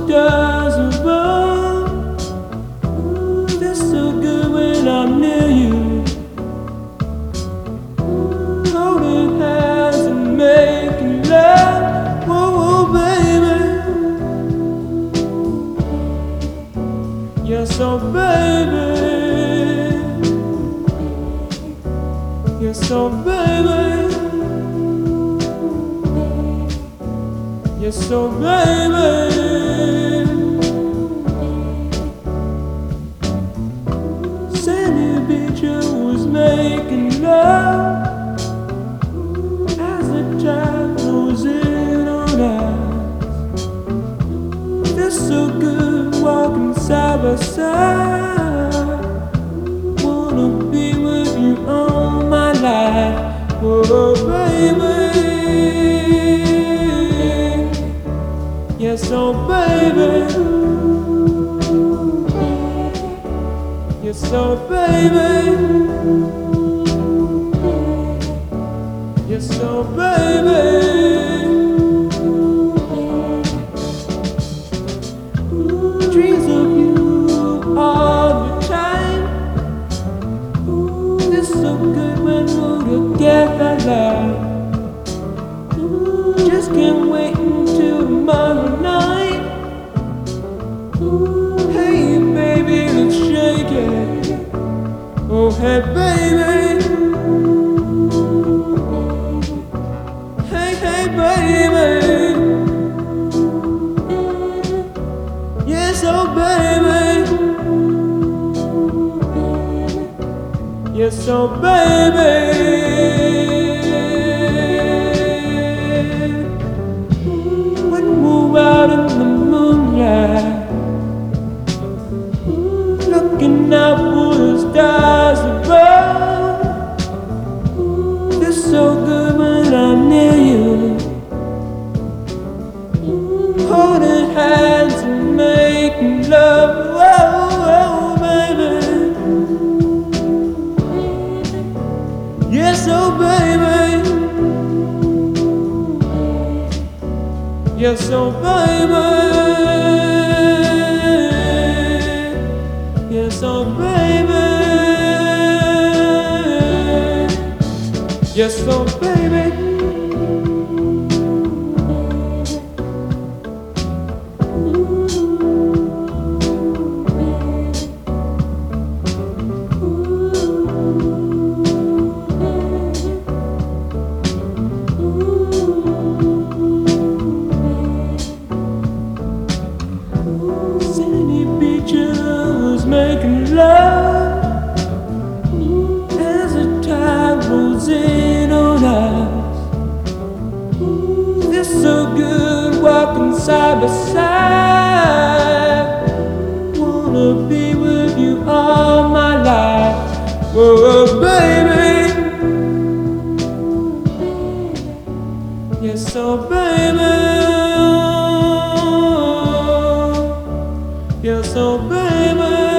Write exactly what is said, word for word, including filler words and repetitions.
stars above. Ooh, they're so good when I'm near you. Ooh, holding hands and making love. Whoa, whoa, baby. Yes, oh, baby. Yes, oh, baby. Yes, oh, baby. Sandy Beach was making love as the tide goes in on us. They're so good walking side by side. Wanna be with you all my life. Oh, baby. Yes, oh, baby. Yes, oh, baby. Yes, oh, baby. Ooh, dreams of you all the time. Ooh, it's so good when we're together, love. Ooh, just can't wait until tomorrow night. Ooh, hey baby, let's shake it. Oh hey baby. Hey hey baby. Yes oh baby. Yes oh baby. Out in the moonlight, looking up for the stars above. They're so good when I'm near you, holding hands and making love. Whoa, whoa, baby. Yes, oh, baby. Yes, oh, baby. Yes, oh, baby. Yes, oh, baby. Making love as the tide rolls in on us. They're so good walking side by side. Wanna be with you all my life. Whoa, baby. Yes, oh, baby. Yes, oh, baby.